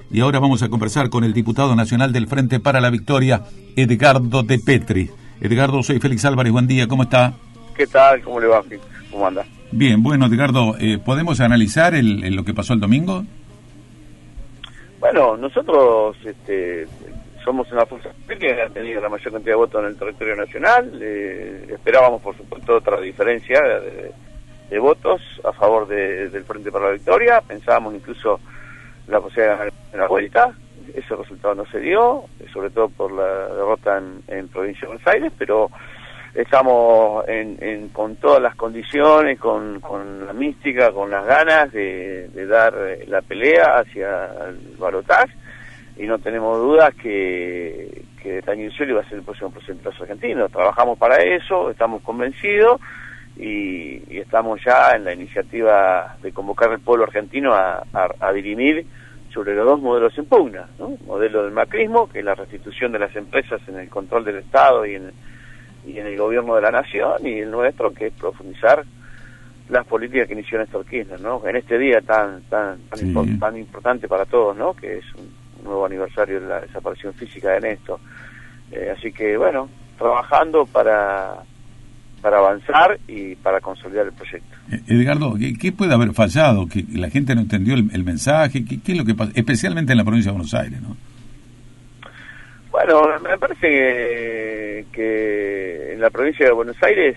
y ahora vamos a conversar con el diputado nacional del Frente para la Victoria, Edgardo de Petri. Edgardo, soy Félix Álvarez, buen día, ¿cómo está? ¿Qué tal? ¿Cómo le va? ¿Cómo anda? Bien, bueno, Edgardo, ¿podemos analizar lo que pasó el domingo? Bueno, nosotros somos una fuerza que ha tenido la mayor cantidad de votos en el territorio nacional. Esperábamos, por supuesto, otra diferencia de votos a favor del Frente para la Victoria. Pensábamos incluso la posibilidad de la vuelta. Ese resultado no se dio, sobre todo por la derrota en Provincia de Buenos Aires, pero estamos con todas las condiciones, con la mística, con las ganas de dar la pelea hacia el balotaje, y no tenemos dudas que Daniel Scioli va a ser el próximo presidente argentino. Trabajamos para eso, estamos convencidos y estamos ya en la iniciativa de convocar al pueblo argentino a dirimir sobre los dos modelos en pugna, ¿no? El modelo del macrismo, que es la restitución de las empresas en el control del Estado y en el gobierno de la nación, y el nuestro, que es profundizar las políticas que inició Néstor Kirchner, ¿no? En este día tan importante para todos, ¿no? Que es un nuevo aniversario de la desaparición física de Néstor. Así que, bueno, trabajando para avanzar y para consolidar el proyecto. Edgardo, ¿qué puede haber fallado? ¿Que la gente no entendió el mensaje? ¿Qué es lo que pasa? Especialmente en la provincia de Buenos Aires, ¿no? Bueno, me parece que en la provincia de Buenos Aires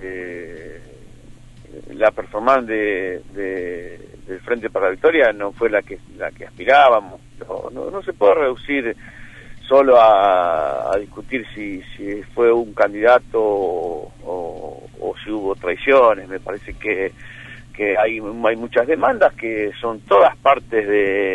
la performance del Frente para la Victoria no fue la que aspirábamos. No se puede reducir solo a discutir si fue un candidato o si hubo traiciones. Me parece que hay muchas demandas que son todas partes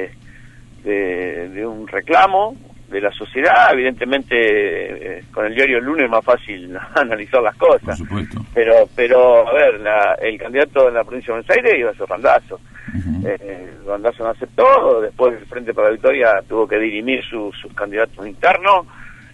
de un reclamo de la sociedad. Evidentemente, con el diario El Lunes es más fácil analizar las cosas. Por supuesto. Pero a ver, el candidato en la provincia de Buenos Aires iba a ser Randazzo. Randazzo no aceptó, después el Frente para la Victoria tuvo que dirimir sus candidatos internos,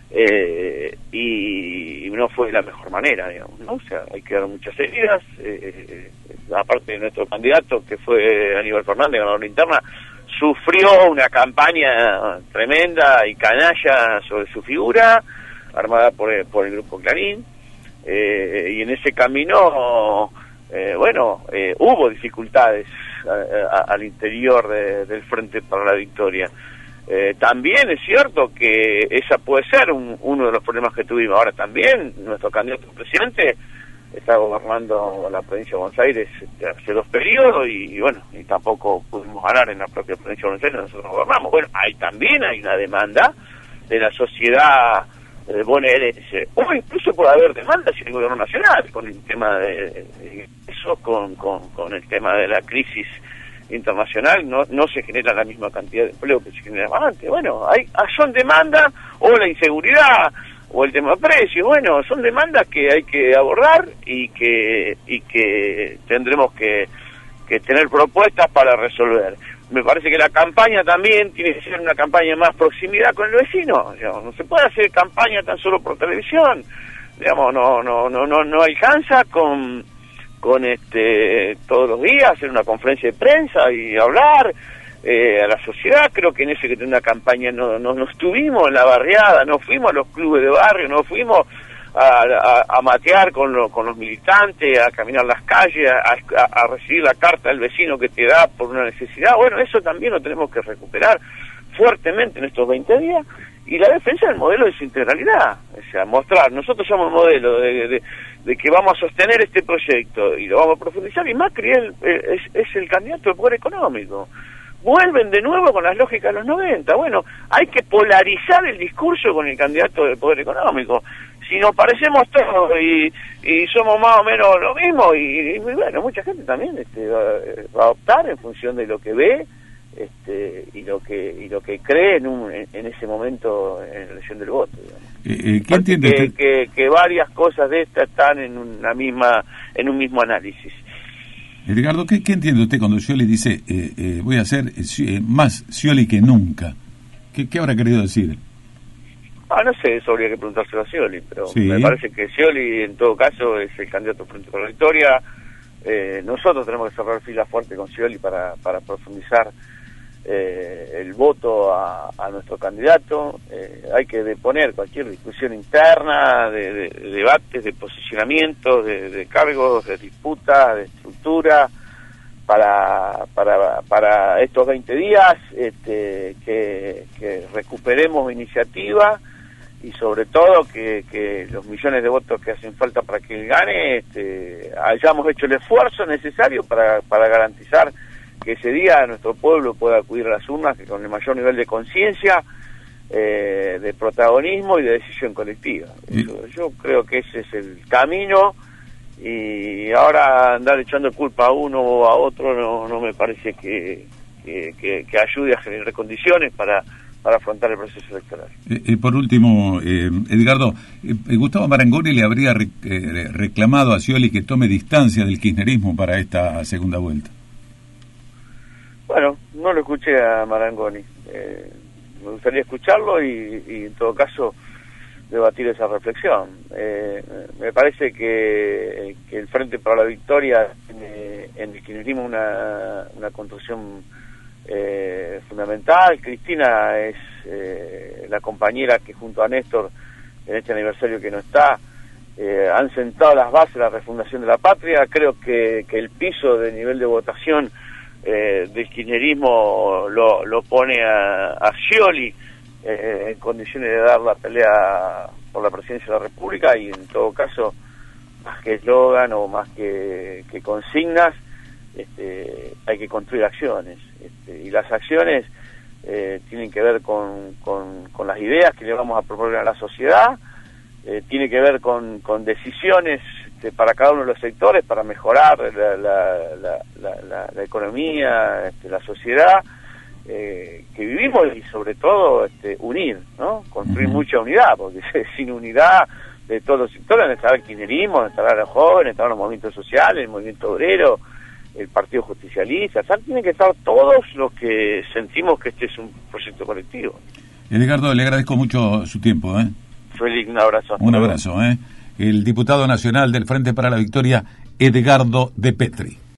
y no fue la mejor manera, digamos, ¿no? O sea, hay que dar muchas heridas. Aparte de nuestro candidato, que fue Aníbal Fernández, ganador de la interna, sufrió una campaña tremenda y canalla sobre su figura, armada por el Grupo Clarín, y en ese camino, hubo dificultades al interior del Frente para la Victoria. También es cierto que esa puede ser uno de los problemas que tuvimos. Ahora también nuestro candidato a presidente está gobernando la provincia de Buenos Aires hace 2 periodos y tampoco pudimos ganar en la propia provincia de Buenos Aires, nosotros gobernamos. Bueno, también hay una demanda de la sociedad bonaerense, o incluso puede haber demandas en el gobierno nacional con el tema de eso, con el tema de la crisis internacional. No se genera la misma cantidad de empleo que se generaba antes. Bueno, son demandas, o la inseguridad, o el tema de precios. Bueno, son demandas que hay que abordar y que tendremos que tener propuestas para resolver. Me parece que la campaña también tiene que ser una campaña más proximidad con el vecino. Digamos, no se puede hacer campaña tan solo por televisión. Digamos, no alcanza con todos los días hacer una conferencia de prensa y hablar a la sociedad. Creo que en eso hay que tener una campaña. No estuvimos en la barriada, no fuimos a los clubes de barrio, no fuimos a matear con los militantes, a caminar las calles, a recibir la carta del vecino que te da por una necesidad. Bueno, eso también lo tenemos que recuperar fuertemente en estos 20 días. Y la defensa del modelo de su integralidad, o sea, mostrar, nosotros somos el modelo de que vamos a sostener este proyecto y lo vamos a profundizar, y Macri es el candidato del poder económico. Vuelven de nuevo con las lógicas de los 90. Bueno, hay que polarizar el discurso con el candidato del poder económico. Si nos parecemos todos y somos más o menos lo mismo, y bueno, mucha gente también va a optar en función de lo que ve y lo que cree en ese momento en la elección del voto, digamos. ¿Qué entiende que varias cosas de estas están en un mismo análisis. Edgardo, ¿qué entiende usted cuando Scioli dice voy a ser más Scioli que nunca? ¿Qué habrá querido decir? No sé, eso habría que preguntárselo a Scioli, pero sí. Me parece que Scioli en todo caso es el candidato Frente para la Victoria. Nosotros tenemos que cerrar filas fuerte con Scioli para profundizar el voto a nuestro candidato. Hay que deponer cualquier discusión interna, de debates, de posicionamientos, de cargos, de disputas, de estructura, para estos 20 días, que recuperemos iniciativa y sobre todo que los millones de votos que hacen falta para que él gane, hayamos hecho el esfuerzo necesario para garantizar que ese día nuestro pueblo pueda acudir a las urnas, que con el mayor nivel de conciencia, de protagonismo y de decisión colectiva. Yo creo que ese es el camino, y ahora andar echando culpa a uno o a otro no me parece que ayude a generar condiciones para afrontar el proceso electoral. Por último, Edgardo, Gustavo Marangoni le habría reclamado a Scioli que tome distancia del kirchnerismo para esta segunda vuelta. Bueno, no lo escuché a Marangoni. Me gustaría escucharlo y en todo caso debatir esa reflexión. Me parece que el Frente para la Victoria tiene en el kirchnerismo una construcción fundamental. Cristina es la compañera que junto a Néstor, en este aniversario que no está, han sentado las bases de la refundación de la patria. Creo que el piso de nivel de votación del kirchnerismo lo pone a Scioli en condiciones de dar la pelea por la presidencia de la República, y en todo caso, más que eslogan o más que consignas, hay que construir acciones, y las acciones tienen que ver con las ideas que le vamos a proponer a la sociedad, tiene que ver con decisiones para cada uno de los sectores, para mejorar la economía, la sociedad que vivimos, y sobre todo unir, ¿no? Construir mucha unidad, porque sin unidad de todos los sectores, donde estará el kirchnerismo, donde estarán los jóvenes, estarán los movimientos sociales, el movimiento obrero, el Partido Justicialista, tienen que estar todos los que sentimos que este es un proyecto colectivo. Edgardo, le agradezco mucho su tiempo. Félix, un abrazo. Un abrazo. El diputado nacional del Frente para la Victoria, Edgardo de Petri.